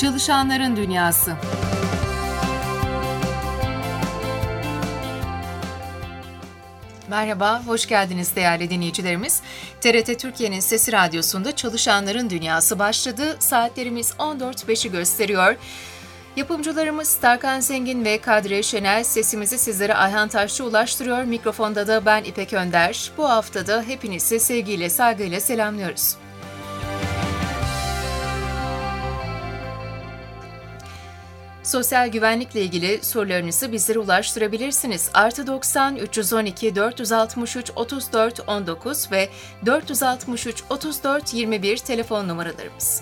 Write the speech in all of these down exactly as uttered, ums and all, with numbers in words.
Çalışanların Dünyası. Merhaba, hoş geldiniz değerli dinleyicilerimiz. T R T Türkiye'nin Sesi Radyosu'nda Çalışanların Dünyası başladı. Saatlerimiz on dört beşi gösteriyor. Yapımcılarımız Tarkan Zengin ve Kadriye Şenel sesimizi sizlere Ayhan Taşçı ulaştırıyor. Mikrofonda da ben İpek Önder. Bu haftada hepinizi sevgiyle, saygıyla selamlıyoruz. Sosyal güvenlikle ilgili sorularınızı bizlere ulaştırabilirsiniz. Artı doksan üç yüz on iki dört yüz altmış üç otuz dört on dokuz ve dört yüz altmış üç otuz dört yirmi bir telefon numaralarımız.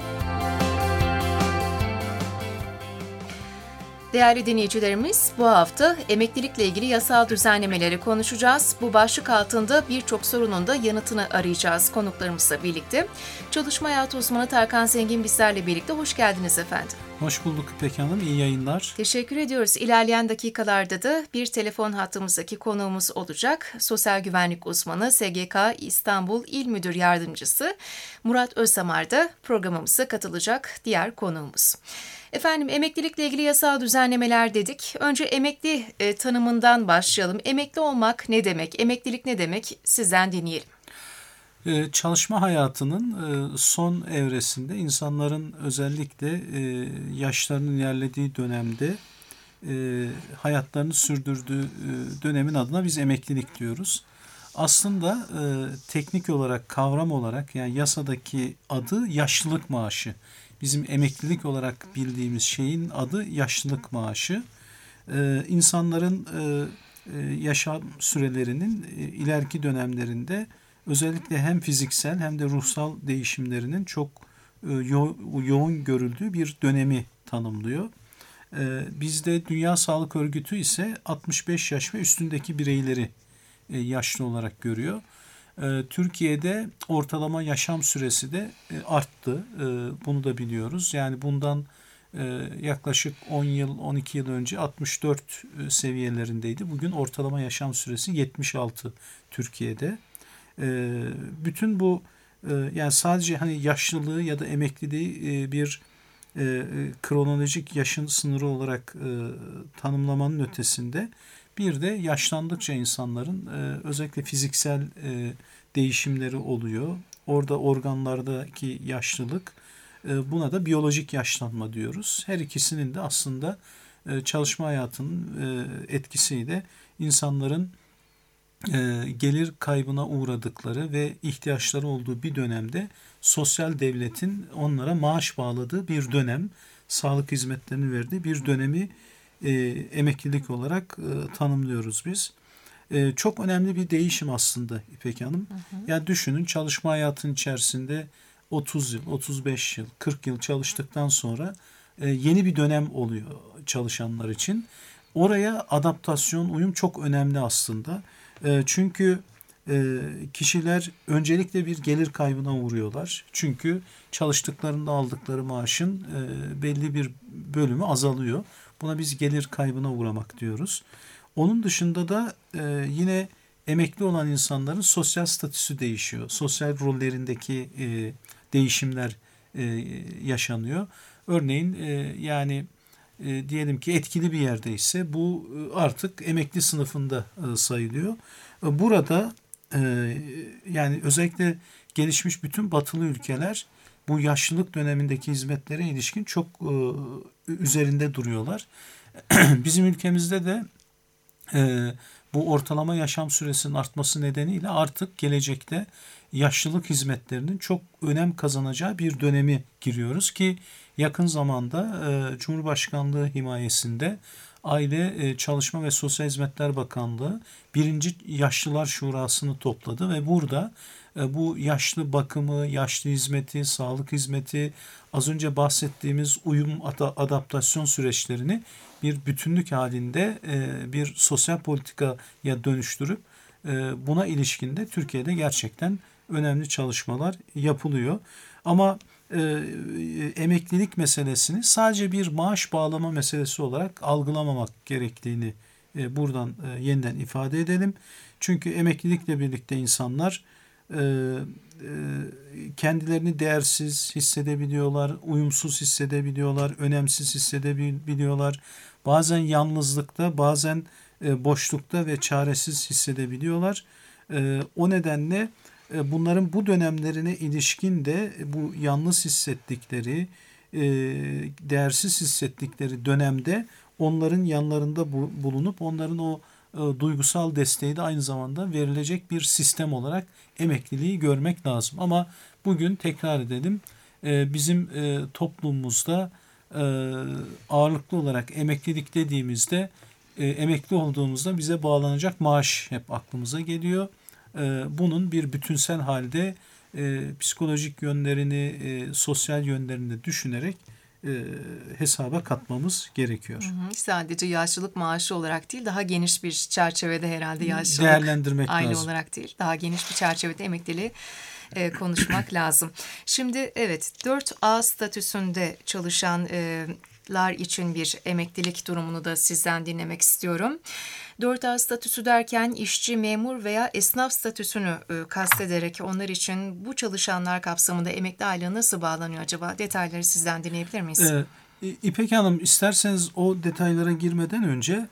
Değerli dinleyicilerimiz, bu hafta emeklilikle ilgili yasal düzenlemeleri konuşacağız. Bu başlık altında birçok sorunun da yanıtını arayacağız konuklarımızla birlikte. Çalışma hayatı uzmanı Tarkan Zengin bizlerle birlikte. Hoş geldiniz efendim. Hoş bulduk İpek Hanım, iyi yayınlar. Teşekkür ediyoruz. İlerleyen dakikalarda da bir telefon hattımızdaki konuğumuz olacak. Sosyal güvenlik uzmanı S G K İstanbul İl Müdür Yardımcısı Murat Özsamar da programımıza katılacak diğer konuğumuz. Efendim, emeklilikle ilgili yasal düzenlemeler dedik. Önce emekli e, tanımından başlayalım. Emekli olmak ne demek? Emeklilik ne demek? Sizden dinleyelim. Ee, çalışma hayatının e, son evresinde insanların özellikle e, yaşlarının ilerlediği dönemde e, hayatlarını sürdürdüğü e, dönemin adına biz emeklilik diyoruz. Aslında e, teknik olarak, kavram olarak, yani yasadaki adı yaşlılık maaşı. Bizim emeklilik olarak bildiğimiz şeyin adı yaşlılık maaşı. Ee, insanların e, e, yaşam sürelerinin e, ileriki dönemlerinde özellikle hem fiziksel hem de ruhsal değişimlerinin çok e, yo- yoğun görüldüğü bir dönemi tanımlıyor. E, bizde Dünya Sağlık Örgütü ise altmış beş yaş ve üstündeki bireyleri e, yaşlı olarak görüyor. Türkiye'de ortalama yaşam süresi de arttı. Bunu da biliyoruz. Yani bundan yaklaşık on yıl, on iki yıl önce altmış dört seviyelerindeydi. Bugün ortalama yaşam süresi yetmiş altı Türkiye'de. Bütün bu, yani sadece hani yaşlılığı ya da emekliliği bir kronolojik yaşın sınırı olarak tanımlamanın ötesinde, bir de yaşlandıkça insanların e, özellikle fiziksel e, değişimleri oluyor. Orada organlardaki yaşlılık, e, buna da biyolojik yaşlanma diyoruz. Her ikisinin de aslında e, çalışma hayatının e, etkisiyle insanların e, gelir kaybına uğradıkları ve ihtiyaçları olduğu bir dönemde sosyal devletin onlara maaş bağladığı bir dönem, sağlık hizmetlerini verdiği bir dönemi E, emeklilik olarak e, tanımlıyoruz biz. E, çok önemli bir değişim aslında İpek Hanım. Hı hı. Yani düşünün, çalışma hayatının içerisinde otuz yıl, otuz beş yıl, kırk yıl çalıştıktan sonra e, yeni bir dönem oluyor çalışanlar için. Oraya adaptasyon, uyum çok önemli aslında. E, çünkü e, kişiler öncelikle bir gelir kaybına uğruyorlar. Çünkü çalıştıklarında aldıkları maaşın e, belli bir bölümü azalıyor. Buna biz gelir kaybına uğramak diyoruz. Onun dışında da e, yine emekli olan insanların sosyal statüsü değişiyor. Sosyal rollerindeki e, değişimler e, yaşanıyor. Örneğin e, yani e, diyelim ki etkili bir yerdeyse bu e, artık emekli sınıfında e, sayılıyor. E, burada e, yani özellikle gelişmiş bütün batılı ülkeler bu yaşlılık dönemindeki hizmetlere ilişkin çok e, üzerinde duruyorlar. Bizim ülkemizde de e, bu ortalama yaşam süresinin artması nedeniyle artık gelecekte yaşlılık hizmetlerinin çok önem kazanacağı bir dönemi giriyoruz ki yakın zamanda e, Cumhurbaşkanlığı himayesinde Aile, e, Çalışma ve Sosyal Hizmetler Bakanlığı birinci Yaşlılar Şurası'nı topladı ve burada bu yaşlı bakımı, yaşlı hizmeti, sağlık hizmeti, az önce bahsettiğimiz uyum, adaptasyon süreçlerini bir bütünlük halinde bir sosyal politikaya dönüştürüp buna ilişkin de Türkiye'de gerçekten önemli çalışmalar yapılıyor. Ama emeklilik meselesini sadece bir maaş bağlama meselesi olarak algılamamak gerektiğini buradan yeniden ifade edelim. Çünkü emeklilikle birlikte insanlar e, e, kendilerini değersiz hissedebiliyorlar, uyumsuz hissedebiliyorlar, önemsiz hissedebiliyorlar. Bazen yalnızlıkta, bazen e, boşlukta ve çaresiz hissedebiliyorlar. E, o nedenle e, bunların bu dönemlerine ilişkin de bu yalnız hissettikleri, e, değersiz hissettikleri dönemde onların yanlarında bu, bulunup onların o e, duygusal desteği de aynı zamanda verilecek bir sistem olarak emekliliği görmek lazım. Ama bugün tekrar edelim, e, bizim e, toplumumuzda e, ağırlıklı olarak emeklilik dediğimizde e, emekli olduğumuzda bize bağlanacak maaş hep aklımıza geliyor. E, bunun bir bütünsel halde e, psikolojik yönlerini, e, sosyal yönlerini de düşünerek e, hesaba katmamız gerekiyor. Hı hı. Sadece yaşlılık maaşı olarak değil, daha geniş bir çerçevede herhalde yaşlılık değerlendirmek aile lazım. olarak değil, daha geniş bir çerçevede emekliliği e, konuşmak lazım. Şimdi evet, dört A statüsünde çalışanlar için bir emeklilik durumunu da sizden dinlemek istiyorum. dört A statüsü derken işçi, memur veya esnaf statüsünü e, kastederek onlar için bu çalışanlar kapsamında emekli aylığı nasıl bağlanıyor acaba? Detayları sizden dinleyebilir miyiz? Ee, İpek Hanım, isterseniz o detaylara girmeden önce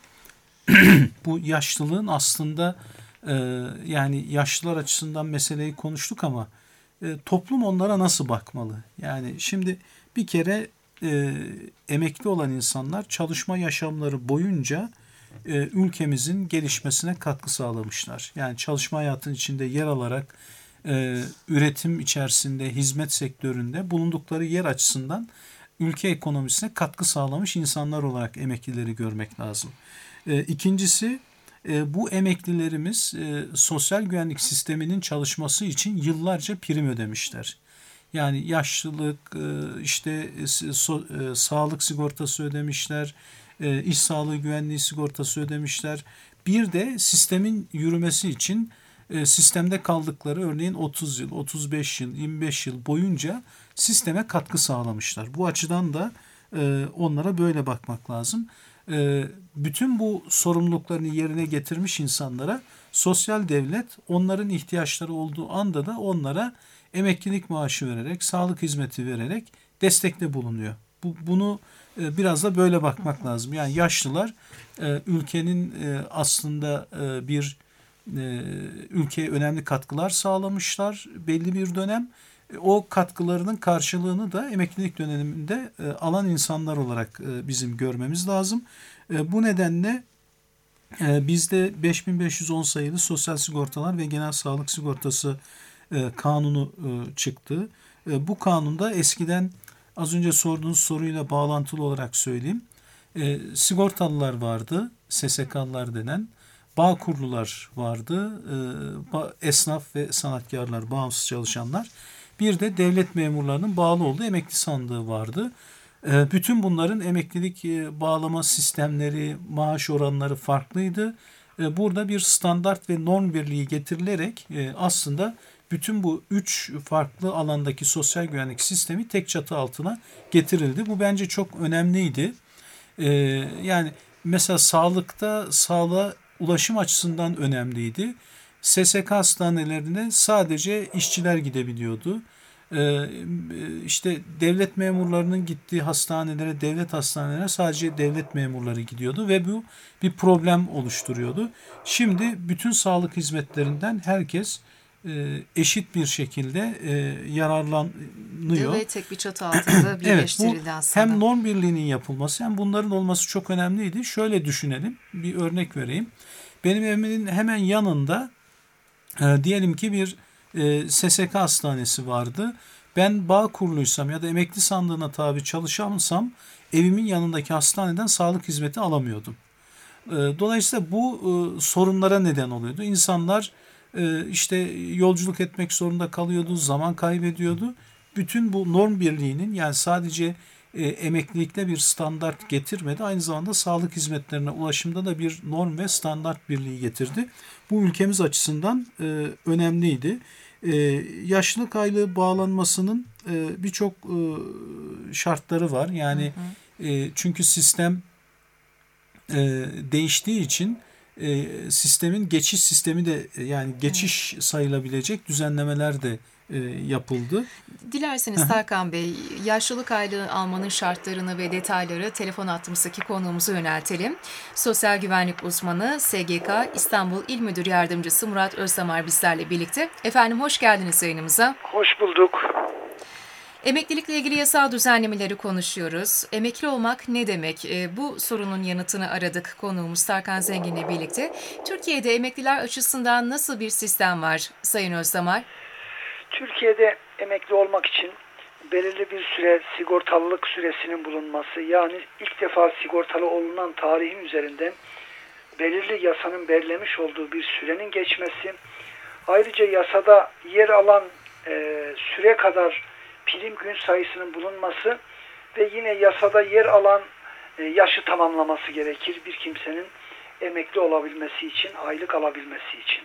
bu yaşlılığın aslında e, yani yaşlılar açısından meseleyi konuştuk ama e, toplum onlara nasıl bakmalı? Yani şimdi bir kere e, emekli olan insanlar çalışma yaşamları boyunca e, ülkemizin gelişmesine katkı sağlamışlar. Yani çalışma hayatının içinde yer alarak e, üretim içerisinde, hizmet sektöründe bulundukları yer açısından ülke ekonomisine katkı sağlamış insanlar olarak emeklileri görmek lazım. E, ikincisi, e, bu emeklilerimiz e, sosyal güvenlik sisteminin çalışması için yıllarca prim ödemişler. Yani yaşlılık, e, işte so, e, sağlık sigortası ödemişler, e, iş sağlığı güvenliği sigortası ödemişler. Bir de sistemin yürümesi için e, sistemde kaldıkları örneğin otuz yıl, otuz beş yıl, yirmi beş yıl boyunca sisteme katkı sağlamışlar. Bu açıdan da e, onlara böyle bakmak lazım. E, bütün bu sorumluluklarını yerine getirmiş insanlara sosyal devlet onların ihtiyaçları olduğu anda da onlara emeklilik maaşı vererek, sağlık hizmeti vererek destekte bulunuyor. Bu, bunu e, biraz da böyle bakmak lazım. Yani yaşlılar e, ülkenin e, aslında e, bir e, ülkeye önemli katkılar sağlamışlar belli bir dönem. E, o katkılarının karşılığını da emeklilik döneminde e, alan insanlar olarak e, bizim görmemiz lazım. E, bu nedenle e, bizde beş bin beş yüz on sayılı Sosyal Sigortalar ve Genel Sağlık Sigortası e, kanunu e, çıktı. E, bu kanunda eskiden az önce sorduğunuz soruyla bağlantılı olarak söyleyeyim. E, sigortalılar vardı, S S K'lılar denen. Bağkurlular vardı, e, esnaf ve sanatkarlar, bağımsız çalışanlar. Bir de devlet memurlarının bağlı olduğu emekli sandığı vardı. E, bütün bunların emeklilik e, bağlama sistemleri, maaş oranları farklıydı. E, burada bir standart ve norm birliği getirilerek e, aslında bütün bu üç farklı alandaki sosyal güvenlik sistemi tek çatı altına getirildi. Bu bence çok önemliydi. Ee, yani mesela sağlıkta sağlığa ulaşım açısından önemliydi. S S K hastanelerine sadece işçiler gidebiliyordu. Ee, işte devlet memurlarının gittiği hastanelere, devlet hastanelerine sadece devlet memurları gidiyordu ve bu bir problem oluşturuyordu. Şimdi bütün sağlık hizmetlerinden herkes eşit bir şekilde yararlanıyor. Ve tek bir çatı altında birleştirildi evet, bu aslında. Hem norm birliğinin yapılması hem bunların olması çok önemliydi. Şöyle düşünelim, bir örnek vereyim. Benim evimin hemen yanında e, diyelim ki bir e, S S K hastanesi vardı. Ben Bağkurluysam ya da emekli sandığına tabi çalışansam evimin yanındaki hastaneden sağlık hizmeti alamıyordum. E, dolayısıyla bu e, sorunlara neden oluyordu. İnsanlar e, işte yolculuk etmek zorunda kalıyordu, zaman kaybediyordu. Bütün bu norm birliğinin, yani sadece e, emeklilikte bir standart getirmedi, aynı zamanda sağlık hizmetlerine ulaşımda da bir norm ve standart birliği getirdi. Bu ülkemiz açısından e, önemliydi. E, yaşlılık aylığı bağlanmasının e, birçok e, şartları var. Yani hı hı. E, çünkü sistem e, değiştiği için e, sistemin geçiş sistemi de yani geçiş sayılabilecek düzenlemeler de e, yapıldı. Dilerseniz Tarkan Bey, yaşlılık aylığı almanın şartlarını ve detayları telefon hattımızdaki konuğumuza yöneltelim. Sosyal güvenlik uzmanı S G K İstanbul İl Müdür Yardımcısı Murat Özdamar bizlerle birlikte. Efendim hoş geldiniz yayınımıza. Hoş bulduk. Emeklilikle ilgili yasal düzenlemeleri konuşuyoruz. Emekli olmak ne demek? E, bu sorunun yanıtını aradık konuğumuz Tarkan Zengin'le birlikte. Türkiye'de emekliler açısından nasıl bir sistem var Sayın Özdamar? Türkiye'de emekli olmak için belirli bir süre sigortalılık süresinin bulunması, yani ilk defa sigortalı olunan tarihin üzerinden belirli yasanın belirlemiş olduğu bir sürenin geçmesi, ayrıca yasada yer alan e, süre kadar prim gün sayısının bulunması ve yine yasada yer alan e, yaşı tamamlaması gerekir bir kimsenin emekli olabilmesi için, aylık alabilmesi için.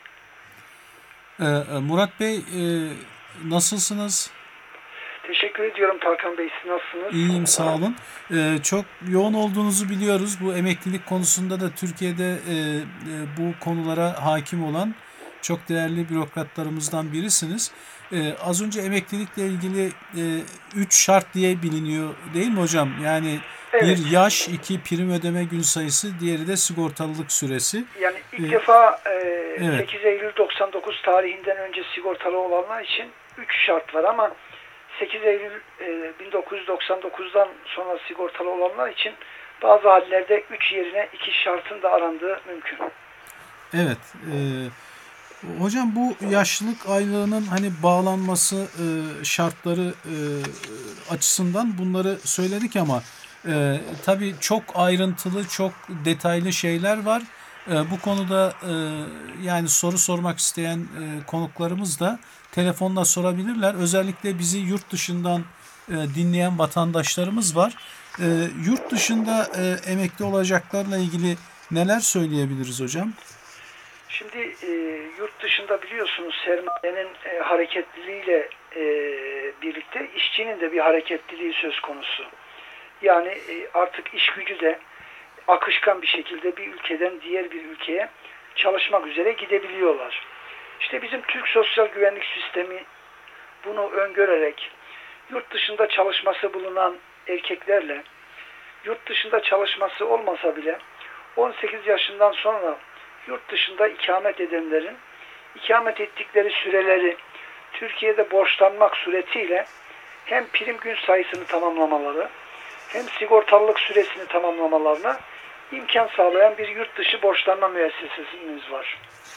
Ee, Murat Bey e, nasılsınız? Teşekkür ediyorum Tarkan Bey. Siz nasılsınız? İyiyim, sağ olun. Ee, çok yoğun olduğunuzu biliyoruz. Bu emeklilik konusunda da Türkiye'de e, e, bu konulara hakim olan çok değerli bürokratlarımızdan birisiniz. Ee, az önce emeklilikle ilgili e, üç şart diye biliniyor değil mi hocam? Yani Evet. bir yaş, iki prim ödeme gün sayısı, diğeri de sigortalılık süresi. Yani ilk Ee, defa e, evet. sekiz Eylül doksan dokuz tarihinden önce sigortalı olanlar için üç şart var ama sekiz Eylül e, bin dokuz yüz doksan dokuzdan sonra sigortalı olanlar için bazı hallerde üç yerine iki şartın da arandığı mümkün. Evet. E, hocam bu yaşlılık aylığının hani bağlanması e, şartları e, açısından bunları söyledik ama e, tabii çok ayrıntılı, çok detaylı şeyler var. E, bu konuda e, yani soru sormak isteyen e, konuklarımız da telefonla sorabilirler. Özellikle bizi yurt dışından e, dinleyen vatandaşlarımız var. E, yurt dışında e, emekli olacaklarla ilgili neler söyleyebiliriz hocam? Şimdi e, yurt dışında biliyorsunuz sermayenin e, hareketliliğiyle e, birlikte işçinin de bir hareketliliği söz konusu. Yani e, artık iş gücü de akışkan bir şekilde bir ülkeden diğer bir ülkeye çalışmak üzere gidebiliyorlar. İşte bizim Türk Sosyal Güvenlik Sistemi bunu öngörerek yurt dışında çalışması bulunan erkeklerle yurt dışında çalışması olmasa bile on sekiz yaşından sonra yurt dışında ikamet edenlerin ikamet ettikleri süreleri Türkiye'de borçlanmak suretiyle hem prim gün sayısını tamamlamaları hem sigortalılık süresini tamamlamalarına imkan sağlayan bir yurt dışı borçlanma müessesemiz var.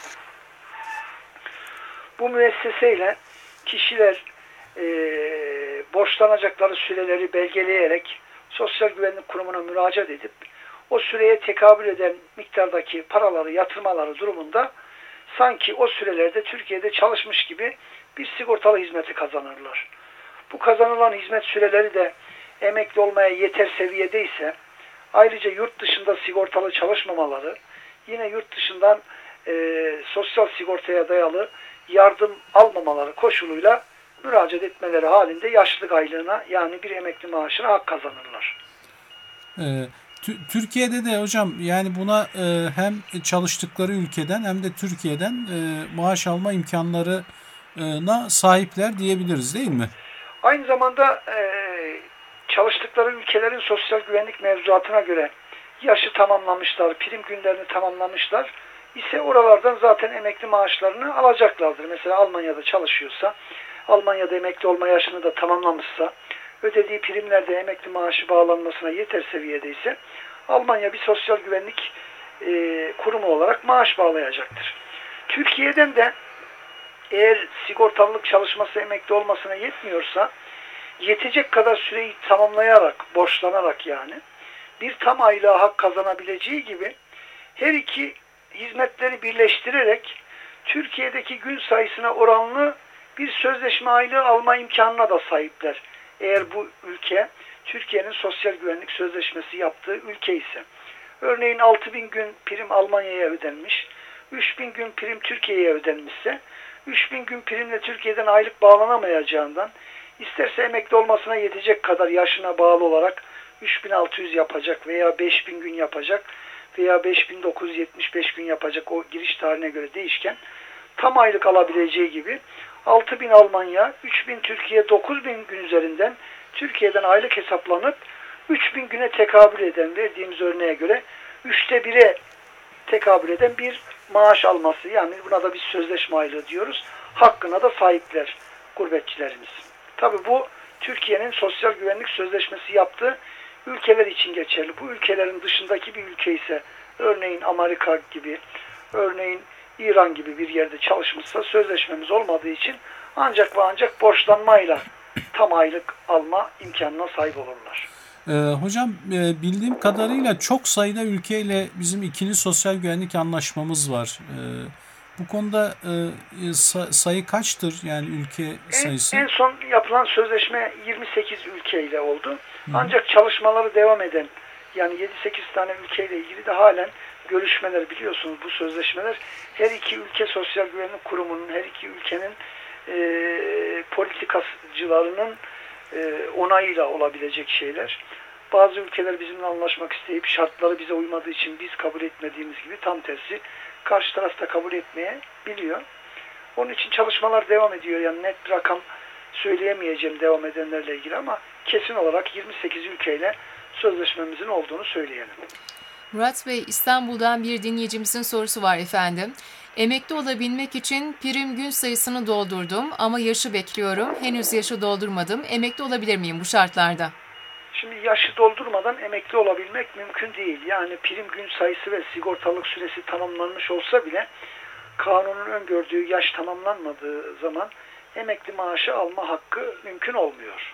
Bu müesseseyle kişiler e, borçlanacakları süreleri belgeleyerek Sosyal Güvenlik Kurumu'na müracaat edip o süreye tekabül eden miktardaki paraları yatırmaları durumunda sanki o sürelerde Türkiye'de çalışmış gibi bir sigortalı hizmeti kazanırlar. Bu kazanılan hizmet süreleri de emekli olmaya yeter seviyedeyse ayrıca yurt dışında sigortalı çalışmamaları, yine yurt dışından e, sosyal sigortaya dayalı yardım almamaları koşuluyla müracaat etmeleri halinde yaşlılık aylığına yani bir emekli maaşına hak kazanırlar. Evet. Türkiye'de de hocam yani buna e, hem çalıştıkları ülkeden hem de Türkiye'den e, maaş alma imkanlarına sahipler diyebiliriz değil mi? Aynı zamanda e, çalıştıkları ülkelerin sosyal güvenlik mevzuatına göre yaşı tamamlamışlar, prim günlerini tamamlamışlar ise oralardan zaten emekli maaşlarını alacaklardır. Mesela Almanya'da çalışıyorsa, Almanya'da emekli olma yaşını da tamamlamışsa, ödediği primlerde emekli maaşı bağlanmasına yeter seviyedeyse Almanya bir sosyal güvenlik e, kurumu olarak maaş bağlayacaktır. Türkiye'den de eğer sigortalılık çalışması emekli olmasına yetmiyorsa yetecek kadar süreyi tamamlayarak, borçlanarak yani bir tam aylığa hak kazanabileceği gibi her iki hizmetleri birleştirerek Türkiye'deki gün sayısına oranlı bir sözleşme aylığı alma imkanına da sahipler. Eğer bu ülke Türkiye'nin sosyal güvenlik sözleşmesi yaptığı ülke ise. Örneğin altı bin gün prim Almanya'ya ödenmiş, üç bin gün prim Türkiye'ye ödenmişse, üç bin gün primle Türkiye'den aylık bağlanamayacağından, isterse emekli olmasına yetecek kadar yaşına bağlı olarak üç bin altı yüz yapacak veya beş bin gün yapacak veya beş bin dokuz yüz yetmiş beş gün yapacak, o giriş tarihine göre değişken, tam aylık alabileceği gibi altı bin Almanya, üç bin Türkiye, dokuz bin gün üzerinden Türkiye'den aylık hesaplanıp üç bin güne tekabül eden, verdiğimiz örneğe göre üçte bire tekabül eden bir maaş alması, yani buna da biz sözleşme aylığı diyoruz, hakkına da sahipler gurbetçilerimiz. Tabi bu Türkiye'nin sosyal güvenlik sözleşmesi yaptığı ülkeler için geçerli. Bu ülkelerin dışındaki bir ülke ise, örneğin Amerika gibi, örneğin İran gibi bir yerde çalışmışsa, sözleşmemiz olmadığı için ancak ve ancak borçlanmayla tam aylık alma imkanına sahip olurlar. Ee, hocam e, bildiğim kadarıyla çok sayıda ülkeyle bizim ikili sosyal güvenlik anlaşmamız var. Ee, bu konuda e, say, sayı kaçtır, yani ülke sayısı? En, en son yapılan sözleşme yirmi sekiz ülkeyle oldu. Hı. Ancak çalışmaları devam eden, yani yedi sekiz tane ülkeyle ilgili de halen görüşmeler, biliyorsunuz bu sözleşmeler her iki ülke sosyal güvenlik kurumunun, her iki ülkenin e, politikacılarının e, onayıyla olabilecek şeyler. Bazı ülkeler bizimle anlaşmak isteyip şartları bize uymadığı için biz kabul etmediğimiz gibi, tam tersi karşı tarafta kabul etmeye biliyor. Onun için çalışmalar devam ediyor. Yani net bir rakam söyleyemeyeceğim devam edenlerle ilgili, ama kesin olarak yirmi sekiz ülkeyle sözleşmemizin olduğunu söyleyelim. Murat Bey, İstanbul'dan bir dinleyicimizin sorusu var efendim. Emekli olabilmek için prim gün sayısını doldurdum ama yaşı bekliyorum. Henüz yaşı doldurmadım. Emekli olabilir miyim bu şartlarda? Şimdi yaşı doldurmadan emekli olabilmek mümkün değil. Yani prim gün sayısı ve sigortalık süresi tamamlanmış olsa bile kanunun öngördüğü yaş tamamlanmadığı zaman emekli maaşı alma hakkı mümkün olmuyor.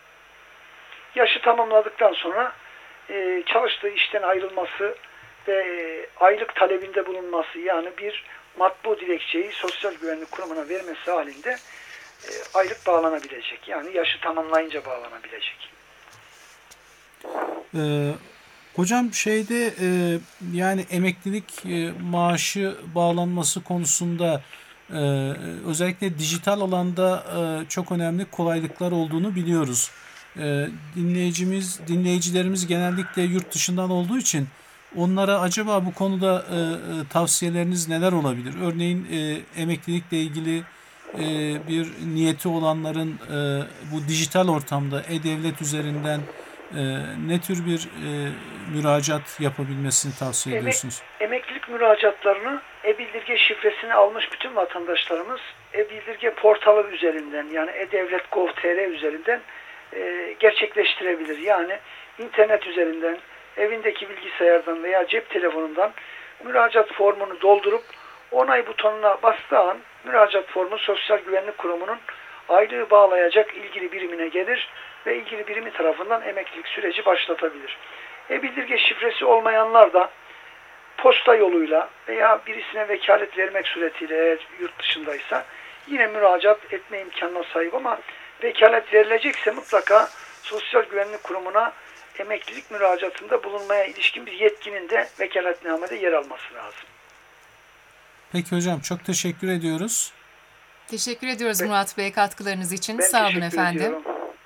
Yaşı tamamladıktan sonra e, çalıştığı işten ayrılması ve e, aylık talebinde bulunması, yani bir matbu dilekçeyi Sosyal Güvenlik Kurumu'na vermesi halinde e, aylık bağlanabilecek. Yani yaşı tamamlayınca bağlanabilecek. Ee, hocam şeyde e, yani emeklilik e, maaşı bağlanması konusunda e, özellikle dijital alanda e, çok önemli kolaylıklar olduğunu biliyoruz. E, dinleyicimiz, dinleyicilerimiz genellikle yurt dışından olduğu için onlara acaba bu konuda e, e, tavsiyeleriniz neler olabilir? Örneğin e, emeklilikle ilgili e, bir niyeti olanların e, bu dijital ortamda e-devlet üzerinden e, ne tür bir e, müracaat yapabilmesini tavsiye ediyorsunuz? Emek, emeklilik müracaatlarını e-bildirge şifresini almış bütün vatandaşlarımız e-bildirge portalı üzerinden, yani e-devlet nokta gov nokta tr üzerinden e, gerçekleştirebilir. Yani internet üzerinden, evindeki bilgisayardan veya cep telefonundan müracaat formunu doldurup onay butonuna bastığı an müracaat formu Sosyal Güvenlik Kurumu'nun aylığı bağlayacak ilgili birimine gelir ve ilgili birimi tarafından emeklilik süreci başlatabilir. E-bildirge şifresi olmayanlar da posta yoluyla veya birisine vekalet vermek suretiyle, eğer yurt dışındaysa, yine müracaat etme imkanına sahip, ama vekalet verilecekse mutlaka Sosyal Güvenlik Kurumu'na emeklilik müracaatında bulunmaya ilişkin bir yetkinin de vekaletnamede yer alması lazım. Peki hocam, çok teşekkür ediyoruz. Teşekkür ediyoruz ben, Murat Bey katkılarınız için. Ben Sağ olun efendim. Ediyorum.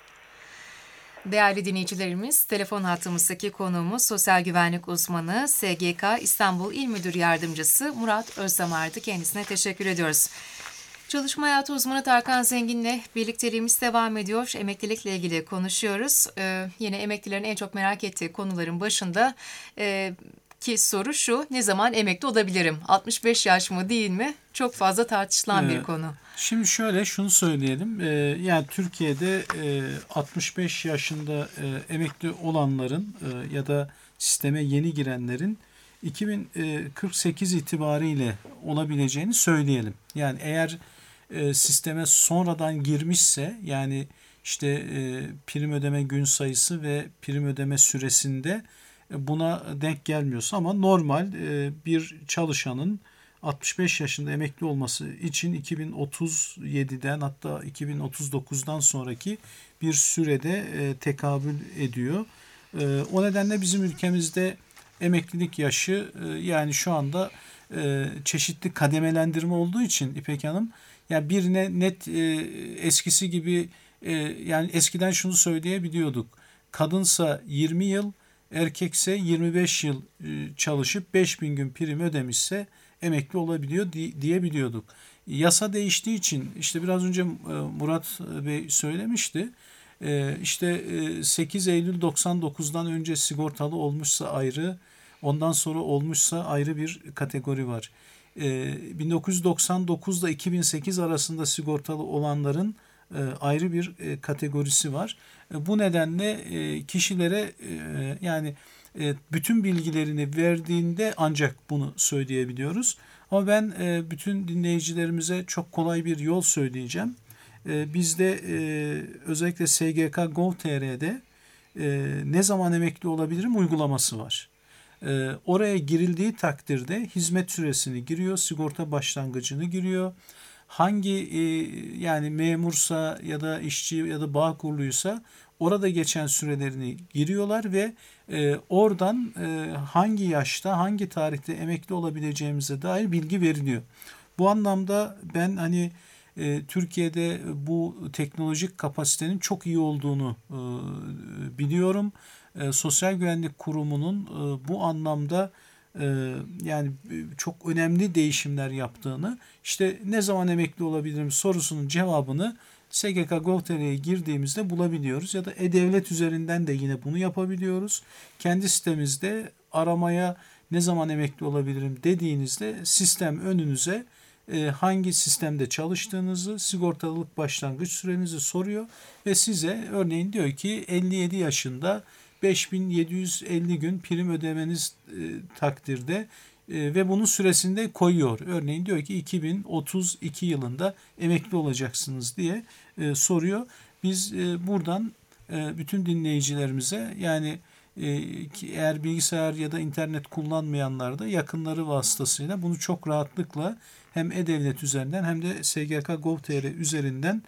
Değerli dinleyicilerimiz, telefon hattımızdaki konuğumuz sosyal güvenlik uzmanı S G K İstanbul İl Müdür Yardımcısı Murat Özdamar'dı. Kendisine teşekkür ediyoruz. Çalışma hayatı uzmanı Tarkan Zengin'le birlikteliğimiz devam ediyor. Emeklilikle ilgili konuşuyoruz. Ee, yine emeklilerin en çok merak ettiği konuların başında e, ki soru şu: ne zaman emekli olabilirim? altmış beş yaş mı değil mi? Çok fazla tartışılan ee, bir konu. Şimdi şöyle şunu söyleyelim. Ee, yani Türkiye'de e, altmış beş yaşında e, emekli olanların e, ya da sisteme yeni girenlerin iki bin kırk sekiz itibariyle olabileceğini söyleyelim. Yani eğer e, sisteme sonradan girmişse, yani işte e, prim ödeme gün sayısı ve prim ödeme süresinde e, buna denk gelmiyorsa, ama normal e, bir çalışanın altmış beş yaşında emekli olması için iki bin otuz yediden hatta iki bin otuz dokuzdan sonraki bir sürede e, tekabül ediyor. E, o nedenle bizim ülkemizde emeklilik yaşı e, yani şu anda e, çeşitli kademelendirme olduğu için İpek Hanım, yani birine net e, eskisi gibi e, yani eskiden şunu söyleyebiliyorduk: kadınsa yirmi yıl, erkekse yirmi beş yıl çalışıp beş bin gün prim ödemişse emekli olabiliyor diyebiliyorduk. Yasa değiştiği için işte biraz önce Murat Bey söylemişti. İşte sekiz Eylül doksan dokuzdan önce sigortalı olmuşsa ayrı, ondan sonra olmuşsa ayrı bir kategori var. bin dokuz yüz doksan dokuzda iki bin sekiz arasında sigortalı olanların ayrı bir kategorisi var. Bu nedenle kişilere yani bütün bilgilerini verdiğinde ancak bunu söyleyebiliyoruz. Ama ben bütün dinleyicilerimize çok kolay bir yol söyleyeceğim. Bizde özellikle S G K nokta gov nokta T R'de ne zaman emekli olabilirim uygulaması var. Oraya girildiği takdirde hizmet süresini giriyor, sigorta başlangıcını giriyor. Hangi yani memursa ya da işçi ya da Bağkurluysa orada geçen sürelerini giriyorlar ve oradan hangi yaşta, hangi tarihte emekli olabileceğimize dair bilgi veriliyor. Bu anlamda ben hani Türkiye'de bu teknolojik kapasitenin çok iyi olduğunu biliyorum. Sosyal Güvenlik Kurumu'nun bu anlamda yani çok önemli değişimler yaptığını, işte ne zaman emekli olabilirim sorusunun cevabını S G K nokta gov nokta T R'ye girdiğimizde bulabiliyoruz ya da E-Devlet üzerinden de yine bunu yapabiliyoruz. Kendi sitemizde aramaya ne zaman emekli olabilirim dediğinizde sistem önünüze hangi sistemde çalıştığınızı, sigortalılık başlangıç sürenizi soruyor ve size örneğin diyor ki elli yedi yaşında beş bin yedi yüz elli gün prim ödemeniz e, takdirde e, ve bunun süresinde koyuyor. Örneğin diyor ki iki bin otuz iki yılında emekli olacaksınız diye e, soruyor. Biz e, buradan e, bütün dinleyicilerimize yani e, eğer bilgisayar ya da internet kullanmayanlar da yakınları vasıtasıyla bunu çok rahatlıkla hem E-Devlet üzerinden hem de S G K nokta gov nokta T R üzerinden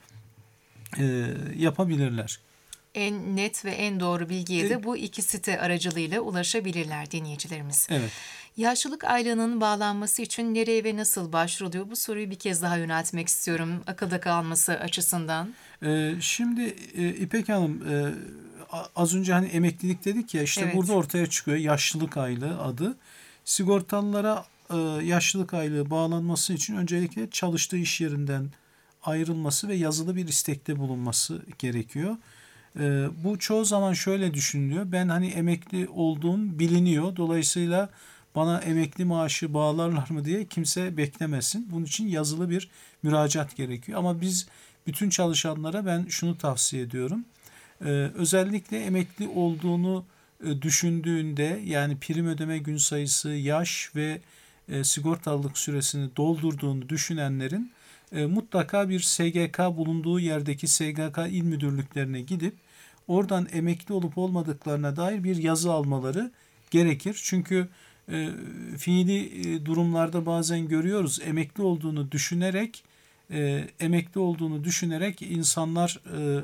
e, yapabilirler. En net ve en doğru bilgiye de bu iki site aracılığıyla ulaşabilirler dinleyicilerimiz. Evet. Yaşlılık aylığının bağlanması için nereye ve nasıl başvuruluyor? Bu soruyu bir kez daha yöneltmek istiyorum akılda kalması açısından. Ee, şimdi e, İpek Hanım e, az önce hani emeklilik dedik ya işte evet. Burada ortaya çıkıyor yaşlılık aylığı adı. Sigortalılara e, yaşlılık aylığı bağlanması için öncelikle çalıştığı iş yerinden ayrılması ve yazılı bir istekte bulunması gerekiyor. Ee, bu çoğu zaman şöyle düşünülüyor. Ben hani emekli olduğum biliniyor. Dolayısıyla bana emekli maaşı bağlarlar mı diye kimse beklemesin. Bunun için yazılı bir müracaat gerekiyor. Ama biz bütün çalışanlara ben şunu tavsiye ediyorum. Ee, özellikle emekli olduğunu e, düşündüğünde yani prim ödeme gün sayısı, yaş ve e, sigortalılık süresini doldurduğunu düşünenlerin E, mutlaka bir S G K bulunduğu yerdeki S G K il müdürlüklerine gidip oradan emekli olup olmadıklarına dair bir yazı almaları gerekir. Çünkü e, fiili e, durumlarda bazen görüyoruz emekli olduğunu düşünerek e, emekli olduğunu düşünerek insanlar e,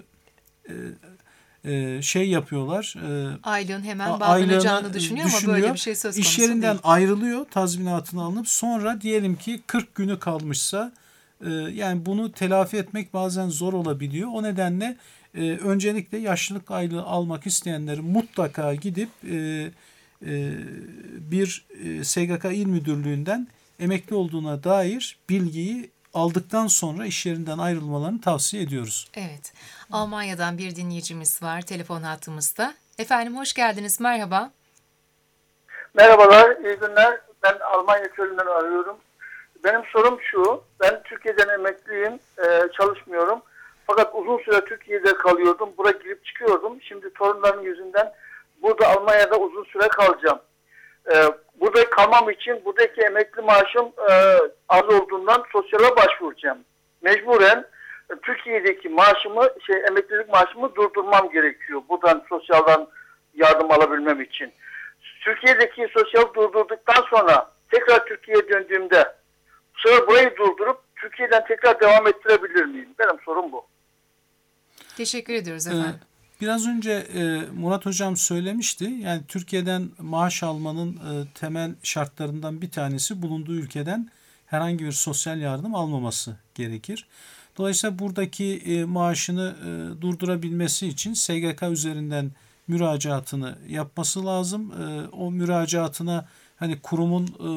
e, şey yapıyorlar. E, Aylığın hemen bağlanacağını düşünüyor, düşünüyor ama böyle bir şey söz konusu İş yerinden değil. ayrılıyor, tazminatını alınıp sonra diyelim ki kırk günü kalmışsa yani bunu telafi etmek bazen zor olabiliyor. O nedenle e, öncelikle yaşlılık aylığı almak isteyenlerin mutlaka gidip e, e, bir e, S G K il müdürlüğünden emekli olduğuna dair bilgiyi aldıktan sonra iş yerinden ayrılmalarını tavsiye ediyoruz. Evet. Almanya'dan bir dinleyicimiz var telefon hattımızda. Efendim hoş geldiniz. Merhaba. Merhabalar, iyi günler. Ben Almanya Köln'den arıyorum. Benim sorum şu, ben Türkiye'den emekliyim, e, çalışmıyorum. Fakat uzun süre Türkiye'de kalıyordum, buraya girip çıkıyordum. Şimdi torunlarım yüzünden burada Almanya'da uzun süre kalacağım. E, burada kalmam için buradaki emekli maaşım e, az olduğundan sosyala başvuracağım. Mecburen e, Türkiye'deki maaşımı, şey emeklilik maaşımı durdurmam gerekiyor. Buradan sosyaldan yardım alabilmem için. Türkiye'deki sosyal durdurduktan sonra tekrar Türkiye'ye döndüğümde sonra burayı durdurup Türkiye'den tekrar devam ettirebilir miyim? Benim sorum bu. Teşekkür ediyoruz efendim. Ee, biraz önce e, Murat Hocam söylemişti. Yani Türkiye'den maaş almanın e, temel şartlarından bir tanesi bulunduğu ülkeden herhangi bir sosyal yardım almaması gerekir. Dolayısıyla buradaki e, maaşını e, durdurabilmesi için S G K üzerinden müracaatını yapması lazım. E, o müracaatına hani kurumun e,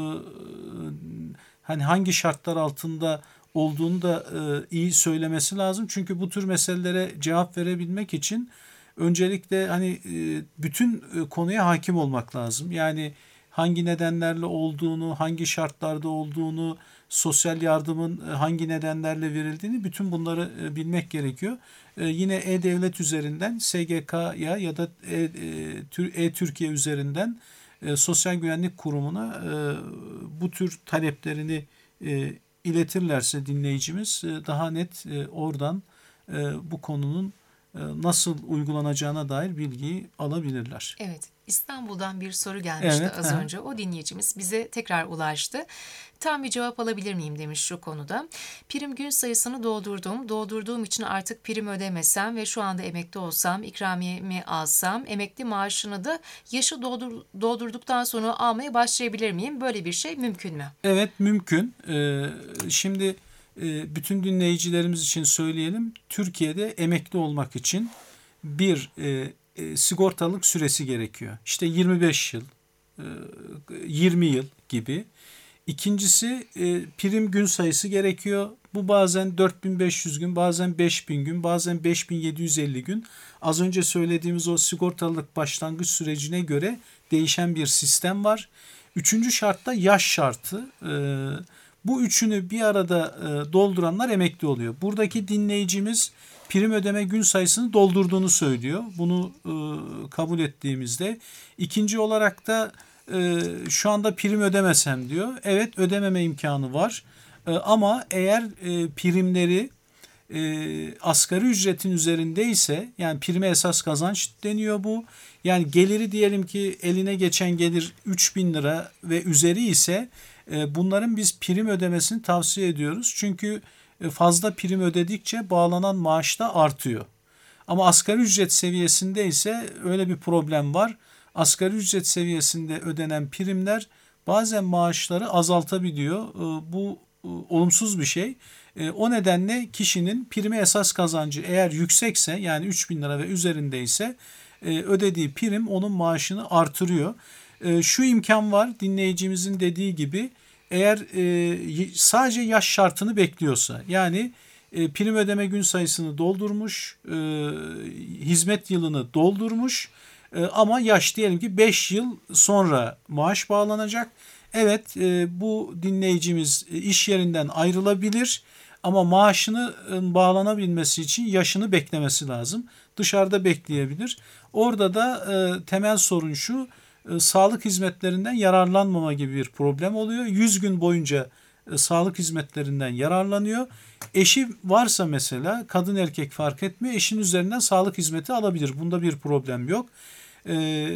hani hangi şartlar altında olduğunu da e, iyi söylemesi lazım. Çünkü bu tür meselelere cevap verebilmek için öncelikle hani e, bütün e, konuya hakim olmak lazım. Yani hangi nedenlerle olduğunu, hangi şartlarda olduğunu, sosyal yardımın hangi nedenlerle verildiğini, bütün bunları e, bilmek gerekiyor. E, yine E-Devlet üzerinden S G K'ya ya da E-Türkiye üzerinden e, Sosyal Güvenlik Kurumu'na e, bu tür taleplerini e, iletirlerse dinleyicimiz e, daha net e, oradan e, bu konunun e, nasıl uygulanacağına dair bilgiyi alabilirler. Evet, İstanbul'dan bir soru gelmişti Evet, az he. önce. O dinleyicimiz bize tekrar ulaştı. Tam bir cevap alabilir miyim demiş şu konuda. Prim gün sayısını doldurdum. Doldurduğum için artık prim ödemesem ve şu anda emekli olsam, ikramiyemi alsam, emekli maaşını da yaşı doldur, doldurduktan sonra almaya başlayabilir miyim? Böyle bir şey mümkün mü? Evet, mümkün. Ee, şimdi e, bütün dinleyicilerimiz için söyleyelim. Türkiye'de emekli olmak için bir e, e, sigortalık süresi gerekiyor. İşte yirmi beş yıl, e, yirmi yıl gibi. İkincisi e, prim gün sayısı gerekiyor. Bu bazen dört bin beş yüz gün, bazen beş bin gün, bazen beş bin yedi yüz elli gün. Az önce söylediğimiz o sigortalılık başlangıç sürecine göre değişen bir sistem var. Üçüncü şartta yaş şartı. E, bu üçünü bir arada e, dolduranlar emekli oluyor. Buradaki dinleyicimiz prim ödeme gün sayısını doldurduğunu söylüyor. Bunu e, kabul ettiğimizde. İkinci olarak da e, şu anda prim ödemesem diyor. Evet, ödememe imkanı var. E, ama eğer e, primleri e, asgari ücretin üzerindeyse, yani prime esas kazanç deniyor bu. Yani geliri diyelim ki eline geçen gelir üç bin lira ve üzeri ise e, bunların biz prim ödemesini tavsiye ediyoruz. Çünkü fazla prim ödedikçe bağlanan maaş da artıyor. Ama asgari ücret seviyesinde ise öyle bir problem var. Asgari ücret seviyesinde ödenen primler bazen maaşları azaltabiliyor. Bu olumsuz bir şey. O nedenle kişinin prime esas kazancı eğer yüksekse, yani üç bin lira ve üzerindeyse ödediği prim onun maaşını artırıyor. Şu imkan var, dinleyicimizin dediği gibi. Eğer e, sadece yaş şartını bekliyorsa, yani e, prim ödeme gün sayısını doldurmuş, e, hizmet yılını doldurmuş e, ama yaş diyelim ki beş yıl sonra maaş bağlanacak. Evet, e, bu dinleyicimiz iş yerinden ayrılabilir ama maaşının bağlanabilmesi için yaşını beklemesi lazım. Dışarıda bekleyebilir. Orada da e, temel sorun şu: E, sağlık hizmetlerinden yararlanmama gibi bir problem oluyor. yüz gün boyunca e, sağlık hizmetlerinden yararlanıyor. Eşi varsa mesela, kadın erkek fark etmiyor, eşin üzerinden sağlık hizmeti alabilir. Bunda bir problem yok. E,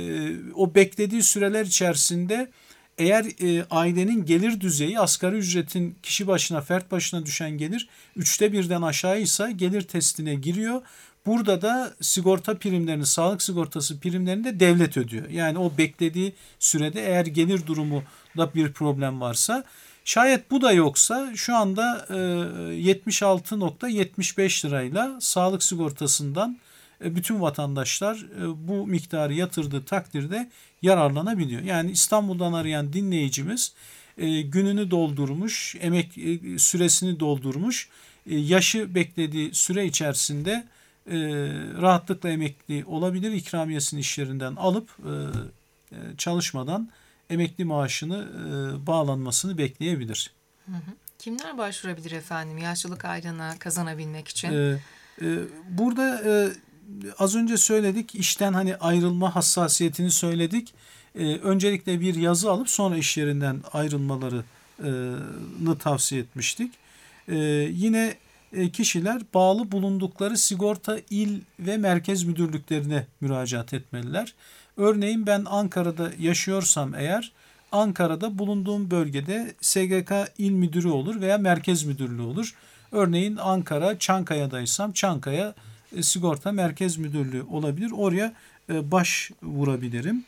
o beklediği süreler içerisinde eğer e, ailenin gelir düzeyi asgari ücretin kişi başına, fert başına düşen gelir üçte birden aşağıysa gelir testine giriyor. Burada da sigorta primlerini, sağlık sigortası primlerini de devlet ödüyor. Yani o beklediği sürede eğer gelir durumunda bir problem varsa, şayet bu da yoksa şu anda yetmiş altı nokta yetmiş beş lirayla sağlık sigortasından bütün vatandaşlar bu miktarı yatırdığı takdirde yararlanabiliyor. Yani İstanbul'dan arayan dinleyicimiz gününü doldurmuş, emek süresini doldurmuş, yaşı beklediği süre içerisinde E, rahatlıkla emekli olabilir. İkramiyesini iş yerinden alıp e, çalışmadan emekli maaşını e, bağlanmasını bekleyebilir. Hı hı. Kimler başvurabilir efendim yaşlılık aylığına kazanabilmek için? E, e, burada e, az önce söyledik, işten hani ayrılma hassasiyetini söyledik. E, öncelikle bir yazı alıp sonra iş yerinden ayrılmalarını tavsiye etmiştik. E, yine kişiler bağlı bulundukları sigorta il ve merkez müdürlüklerine müracaat etmeliler. Örneğin ben Ankara'da yaşıyorsam eğer, Ankara'da bulunduğum bölgede S G K il müdürü olur veya merkez müdürlüğü olur. Örneğin Ankara, Çankaya'daysam Çankaya sigorta merkez müdürlüğü olabilir. Oraya başvurabilirim.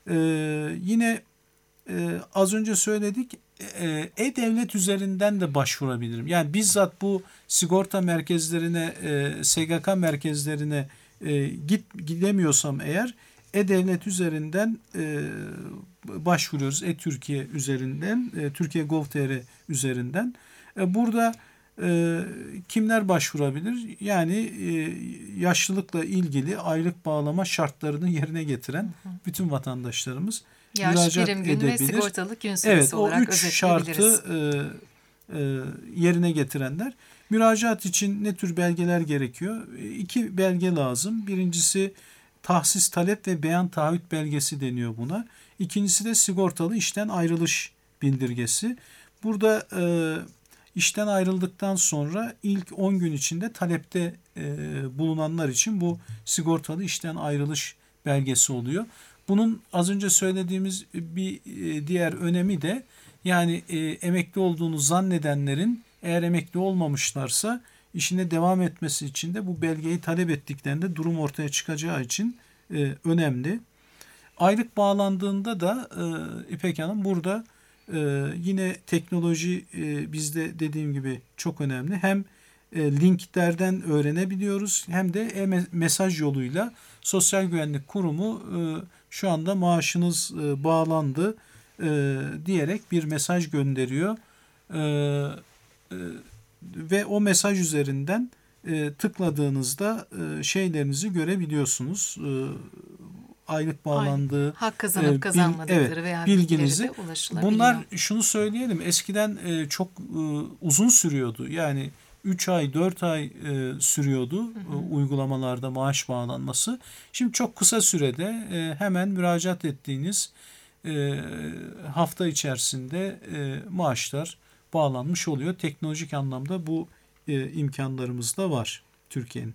Yine az önce söyledik, E-Devlet üzerinden de başvurabilirim. Yani bizzat bu sigorta merkezlerine, S G K merkezlerine git gidemiyorsam eğer, E-Devlet üzerinden e, başvuruyoruz. E-Türkiye üzerinden, e, Türkiye nokta gov nokta tr üzerinden. E, burada e, kimler başvurabilir? Yani e, yaşlılıkla ilgili aylık bağlama şartlarını yerine getiren bütün vatandaşlarımız yaş, müracaat prim gün edebilir. ve sigortalık gün süresi evet, olarak o üç şartı e, e, yerine getirenler. Müracaat için ne tür belgeler gerekiyor? E, iki belge lazım. Birincisi tahsis talep ve beyan taahhüt belgesi deniyor buna. İkincisi de sigortalı işten ayrılış bildirgesi. Burada e, işten ayrıldıktan sonra ilk on gün içinde talepte e, bulunanlar için bu sigortalı işten ayrılış belgesi oluyor. Bunun az önce söylediğimiz bir e, diğer önemi de yani e, emekli olduğunu zannedenlerin eğer emekli olmamışlarsa işine devam etmesi için de bu belgeyi talep ettiklerinde durum ortaya çıkacağı için e, önemli. Aylık bağlandığında da e, İpek Hanım burada e, yine teknoloji e, bizde dediğim gibi çok önemli. Hem e, linklerden öğrenebiliyoruz hem de e-mesaj yoluyla Sosyal Güvenlik Kurumu e, şu anda maaşınız e, bağlandı e, diyerek bir mesaj gönderiyor. E, e, ve o mesaj üzerinden e, tıkladığınızda e, şeylerinizi görebiliyorsunuz. E, aylık bağlandığı, Aynen. Hak kazanıp e, kazanmadıkları bil, veya bilginizi. bilgileri de ulaşılabiliyor. Bunlar şunu söyleyelim eskiden e, çok e, uzun sürüyordu. Yani üç ay dört ay e, sürüyordu hı hı. E, uygulamalarda maaş bağlanması. Şimdi çok kısa sürede e, hemen müracaat ettiğiniz e, hafta içerisinde e, maaşlar bağlanmış oluyor. Teknolojik anlamda bu e, imkanlarımız da var Türkiye'nin.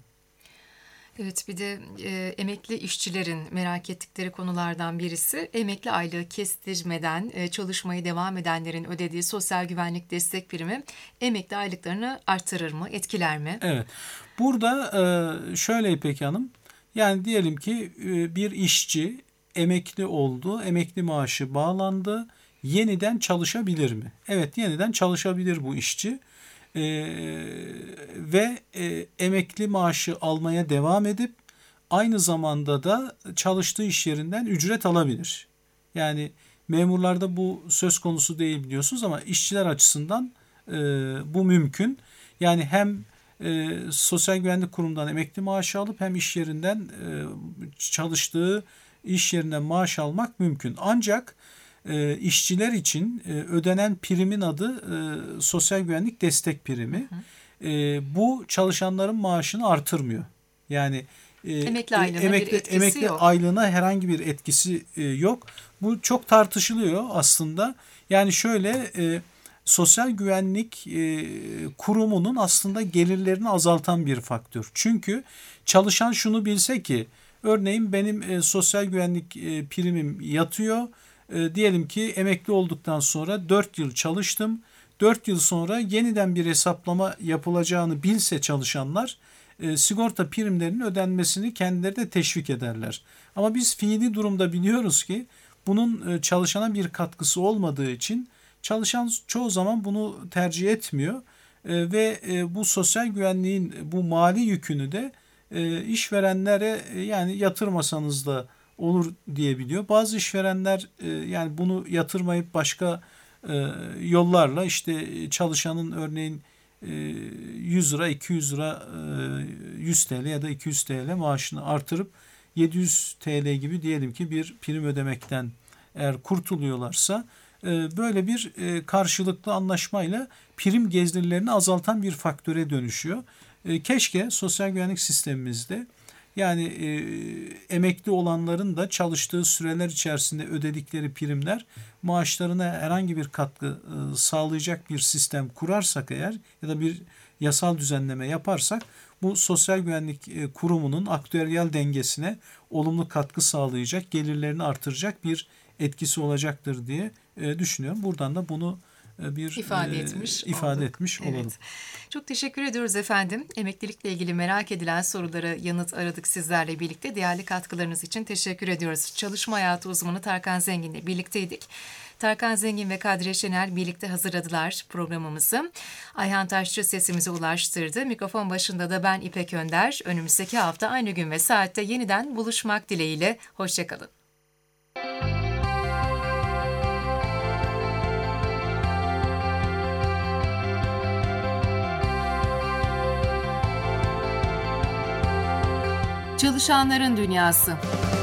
Evet, bir de e, emekli işçilerin merak ettikleri konulardan birisi emekli aylığı kestirmeden e, çalışmaya devam edenlerin ödediği sosyal güvenlik destek primi emekli aylıklarını artırır mı, etkiler mi? Evet, burada e, şöyle İpek Hanım, yani diyelim ki e, bir işçi emekli oldu, emekli maaşı bağlandı, yeniden çalışabilir mi? Evet, yeniden çalışabilir bu işçi. Ee, ve e, emekli maaşı almaya devam edip aynı zamanda da çalıştığı iş yerinden ücret alabilir. Yani memurlarda bu söz konusu değil biliyorsunuz ama işçiler açısından e, bu mümkün. Yani hem e, Sosyal Güvenlik Kurumu'ndan emekli maaşı alıp hem iş yerinden e, çalıştığı iş yerinden maaş almak mümkün. Ancak E, işçiler için e, ödenen primin adı e, sosyal güvenlik destek primi. Hı hı. E, bu çalışanların maaşını artırmıyor. Yani e, emekli aylığına emekli, bir etkisi emekli yok. aylığına herhangi bir etkisi e, yok. Bu çok tartışılıyor aslında. Yani şöyle e, sosyal güvenlik e, kurumunun aslında gelirlerini azaltan bir faktör. Çünkü çalışan şunu bilse ki örneğin benim e, sosyal güvenlik e, primim yatıyor. E, diyelim ki emekli olduktan sonra dört yıl çalıştım. dört yıl sonra yeniden bir hesaplama yapılacağını bilse çalışanlar e, sigorta primlerinin ödenmesini kendileri de teşvik ederler. Ama biz fiili durumda biliyoruz ki bunun e, çalışana bir katkısı olmadığı için çalışan çoğu zaman bunu tercih etmiyor. E, ve e, bu sosyal güvenliğin bu mali yükünü de e, işverenlere e, yani yatırmasanız da olur diyebiliyor. Bazı işverenler e, yani bunu yatırmayıp başka e, yollarla işte çalışanın örneğin e, yüz lira, iki yüz lira, e, yüz TL ya da iki yüz TL maaşını artırıp yedi yüz TL gibi diyelim ki bir prim ödemekten eğer kurtuluyorlarsa e, böyle bir e, karşılıklı anlaşmayla prim gezdirilerini azaltan bir faktöre dönüşüyor. E, keşke sosyal güvenlik sistemimizde yani e, emekli olanların da çalıştığı süreler içerisinde ödedikleri primler maaşlarına herhangi bir katkı e, sağlayacak bir sistem kurarsak eğer ya da bir yasal düzenleme yaparsak bu sosyal güvenlik e, kurumunun aktüeryal dengesine olumlu katkı sağlayacak, gelirlerini artıracak bir etkisi olacaktır diye e, düşünüyorum. Buradan da bunu bir ifade e, etmiş ifade olduk. etmiş Evet. olalım. Çok teşekkür ediyoruz efendim. Emeklilikle ilgili merak edilen sorulara yanıt aradık sizlerle birlikte. Değerli katkılarınız için teşekkür ediyoruz. Çalışma hayatı uzmanı Tarkan Zengin'le birlikteydik. Tarkan Zengin ve Kadriye Şener birlikte hazırladılar programımızı. Ayhan Taşçı sesimize ulaştırdı. Mikrofon başında da ben İpek Önder. Önümüzdeki hafta aynı gün ve saatte yeniden buluşmak dileğiyle. Hoşçakalın. Çalışanların Dünyası.